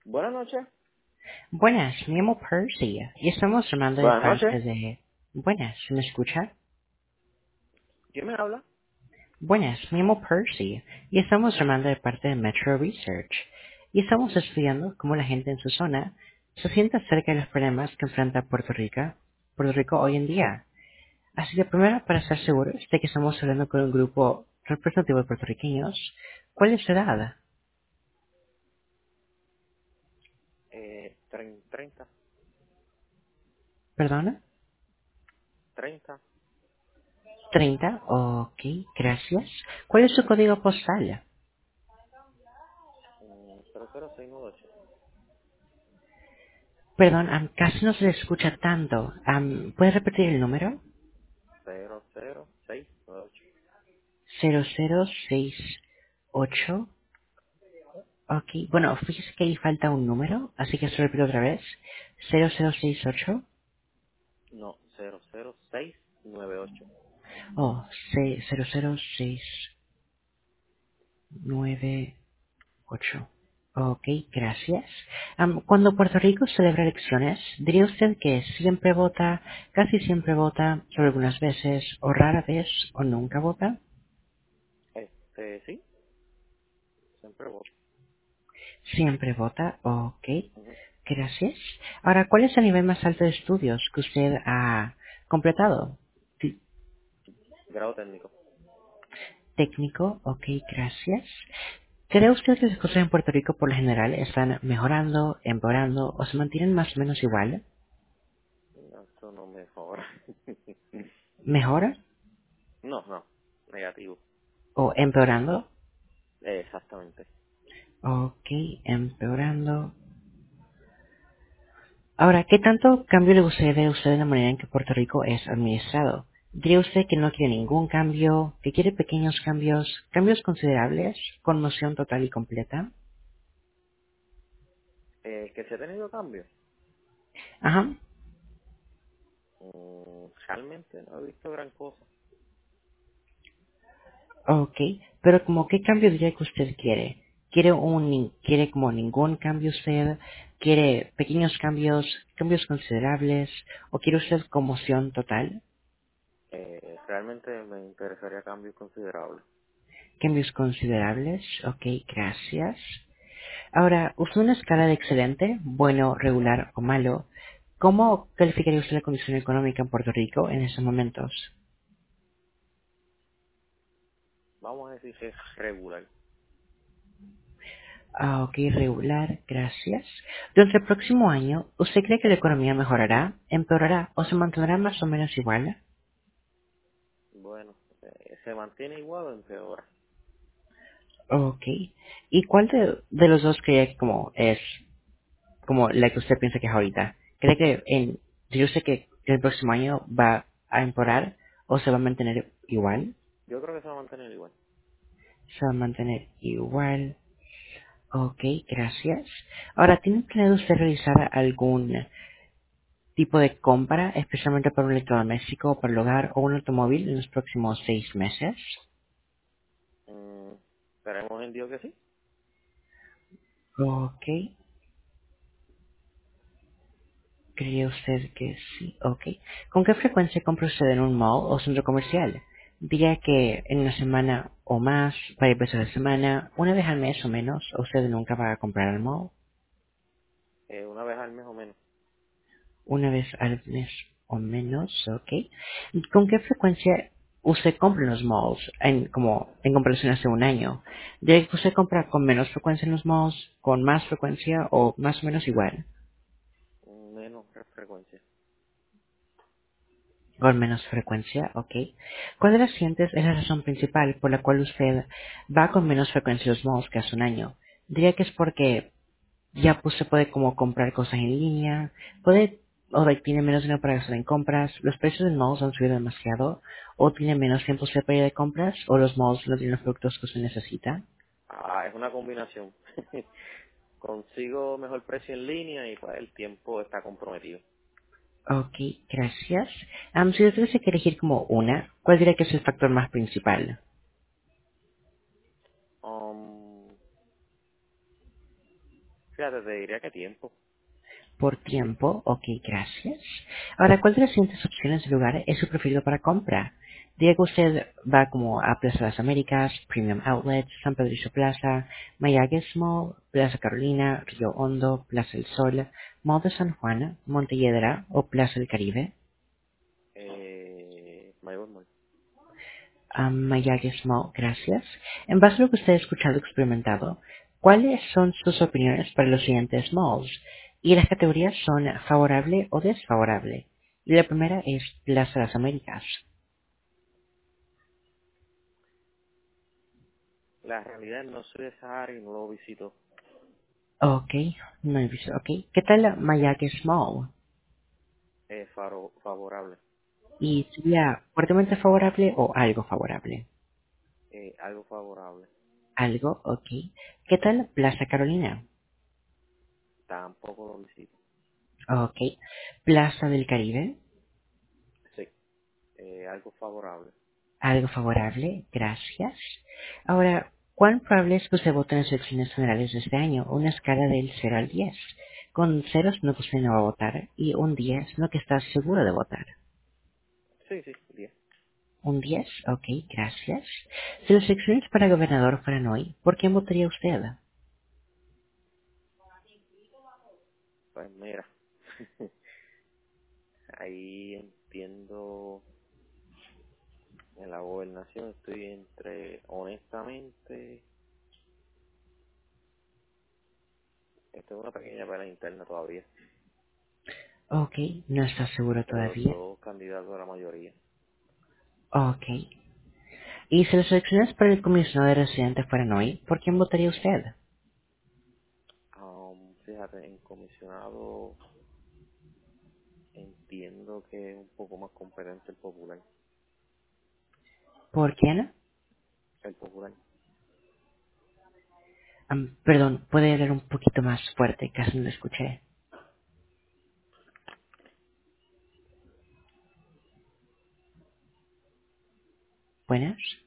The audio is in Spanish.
Buenas noches. Buenas, me llamo Percy y estamos llamando de Buenas noches. parte de... Buenas, ¿me escucha? ¿Quién me habla? Buenas, me llamo Percy y estamos llamando de parte de Metro Research y estamos estudiando cómo la gente en su zona se siente acerca de los problemas que enfrenta Puerto Rico hoy en día. Así que primero, para estar seguros de que estamos hablando con un grupo representativo de puertorriqueños, ¿cuál es su edad? 30, ¿Perdona? 30, 30. Ok, gracias. ¿Cuál es su código postal? 00698. Perdón, casi no se le escucha tanto. ¿Puede repetir el número? 00698. 0068. Ok, bueno, fíjese que ahí falta un número, así que se lo repito otra vez. 0068. No, 00698. Oh, 00698. Ok, gracias. Cuando Puerto Rico celebra elecciones, ¿diría usted que siempre vota, casi siempre vota, solo algunas veces, o rara vez, o nunca vota? Sí, siempre voto. Siempre vota. Ok. Ujú. Gracias. Ahora, ¿cuál es el nivel más alto de estudios que usted ha completado? Grado técnico. Técnico. Ok, gracias. ¿Cree usted que las cosas en Puerto Rico por lo general están mejorando, empeorando o se mantienen más o menos igual? No, eso no mejora. ¿Mejora No, no, negativo. o empeorando? Exactamente. Ok, empeorando. Ahora, ¿qué tanto cambio le gustaría a usted en la manera en que Puerto Rico es administrado? ¿Diría usted que no quiere ningún cambio, que quiere pequeños cambios, cambios considerables, conmoción total y completa? Que se ha tenido cambios. Ajá, Realmente no he visto gran cosa. ok. Pero como qué cambio diría que usted quiere? ¿Quiere como ningún cambio usted? ¿Quiere pequeños cambios, cambios considerables? ¿O quiere usted conmoción total? Realmente me interesaría cambios considerables. Cambios considerables, ok, gracias. Ahora, usando una escala de excelente, bueno, regular o malo, ¿cómo calificaría usted la condición económica en Puerto Rico en estos momentos? Vamos a decir que es regular. Ah, ok, regular, gracias. Durante el próximo año, ¿usted cree que la economía mejorará, empeorará o se mantendrá más o menos igual? Bueno, se mantiene igual o empeora. Ok. ¿Y cuál de los dos cree que como es como la que usted piensa que es ahorita? ¿Cree que dice usted que el próximo año va a empeorar o se va a mantener igual? Yo creo que se va a mantener igual. Se va a mantener igual. Ok, gracias. Ahora, ¿tiene planeado usted realizar algún tipo de compra, especialmente para un electrodoméstico, para el hogar o un automóvil en los próximos 6 meses? Mm, Esperemos en Dios que sí. Ok, ¿cree usted que sí? Ok. ¿Con qué frecuencia compra usted en un mall o centro comercial? Diría que en una semana o más, varias veces a la semana, una vez al mes o menos, o usted nunca va a comprar al mall. Una vez al mes o menos. Una vez al mes o menos, ¿ok? ¿Con qué frecuencia usted compra en los malls, como en comparación hace un año? ¿De que usted compra con menos frecuencia en los malls, con más frecuencia o más o menos igual? Menos frecuencia. Con menos frecuencia, ¿ok? ¿Cuál de las siguientes es la razón principal por la cual usted va con menos frecuencia a los malls que hace un año? Diría que es porque ya pues se puede como comprar cosas en línea, tiene menos dinero para gastar en compras, los precios de malls han subido demasiado, o tiene menos tiempo usted para ir de compras, o los malls no tienen los productos que usted necesita. Es una combinación. Consigo mejor precio en línea y pues el tiempo está comprometido. Ok, gracias. Si usted tuviese que elegir como una, ¿cuál diría que es el factor más principal? Um, Fíjate, te diría que tiempo. Por tiempo, ok, gracias. Ahora, ¿cuál de las siguientes opciones de lugar es su preferido para compra? Diga que usted va como a Plaza de las Américas, Premium Outlets, San Pedro Plaza, Mayagüez Mall, Plaza Carolina, Río Hondo, Plaza del Sol, Mall de San Juan, Montelledra o Plaza del Caribe. Mayor Mall. Mayagüez Mall, gracias. En base a lo que usted ha escuchado y experimentado, ¿cuáles son sus opiniones para los siguientes malls? Y las categorías son favorable o desfavorable. Y la primera es Plaza de las Américas. La realidad no soy de esa área y no lo visito. Ok, no he visto, ok. ¿Qué tal Mayagüez Mall? Favorable. ¿Y sería fuertemente favorable o algo favorable? Algo favorable. Algo, ok. ¿Qué tal Plaza Carolina? Tampoco lo visito. Ok. Plaza del Caribe. Sí. Algo favorable. Algo favorable, gracias. Ahora, ¿cuán probable es que usted vote en las elecciones generales de este año? Una escala del 0 al 10. Con ceros no que usted no va a votar y un 10 no que está seguro de votar. Sí, sí, 10. Un 10, ok, gracias. Si las elecciones para gobernador fueran hoy, ¿por quién votaría usted? Pues mira, ahí entiendo en la gobernación, estoy honestamente, esto es una pequeña pelea interna todavía, Ok, no está seguro entre los todavía. dos candidatos a la mayoría. Ok. Y si las elecciones para el comisionado de residente fueran hoy, ¿por quién votaría usted? Fíjate, en comisionado entiendo que es un poco más competente el popular. ¿Por quién? El popular. Perdón, puede hablar un poquito más fuerte, casi no lo escuché. Buenas.